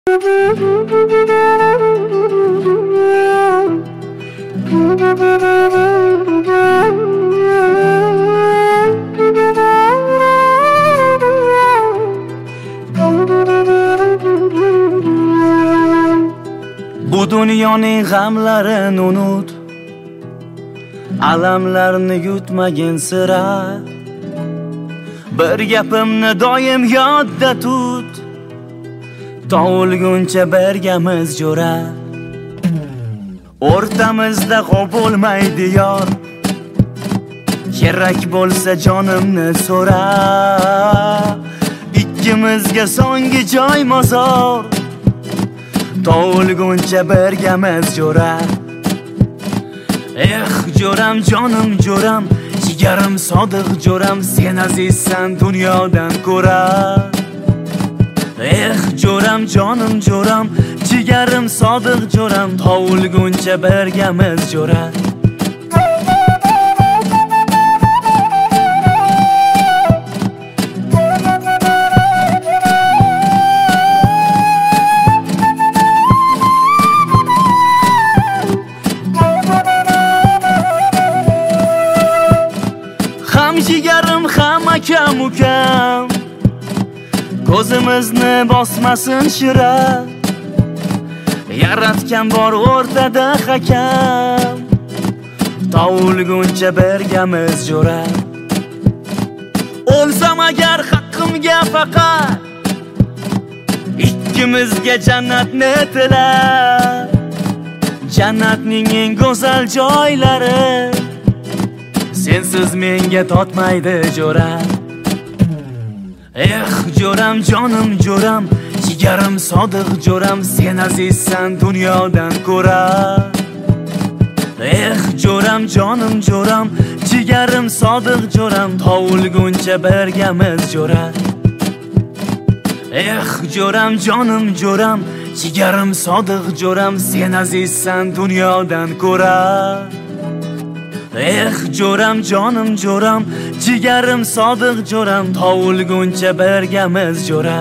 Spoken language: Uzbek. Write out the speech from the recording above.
Bu dunyoning g'amlarini unut, alamlarni yutmagin sira. Bir gapimni doim yodda tut, tug'ilguncha birgamiz jo'ra. O'rtamizda qo'l bo'lmaydi yor, kerak bo'lsa jonimni so'ra. Ikkimizga so'nggi joy mozor, tug'ilguncha birgamiz jo'ra. Jo'ram jonim jo'ram, jigarim sodiq jo'ram, sen azizsan dunyodan ko'ra. Jo'ram jonim jo'ram, jigarim sodiq jo'ram, tug'ilguncha birgamiz jo'ra. Jigarim ham akam ukam, ko'zimizni bosmasin shira. Yaratgan bor o'rtada hakam, tug'ilguncha birgamiz jo'ra. O'lsam agar haqqimga faqat, ikkimizga jannatni tilar. Jannatning eng go'zal joylari sensiz menga totmaydi jo'ra. Jo'ram jonim jo'ram, jigarim sodiq jo'ram, sen azizsan dunyodan ko'ra. Jo'ram jonim jo'ram, jigarim sodiq jo'ram, tug'ilguncha birgamiz jo'ra. Jo'ram jonim jo'ram, jigarim sodiq jo'ram, sen azizsan dunyodan ko'ra. Jo'ram jonim jo'ram, jigarim sodiq jo'ram, tug'ilguncha birgamiz jo'ra.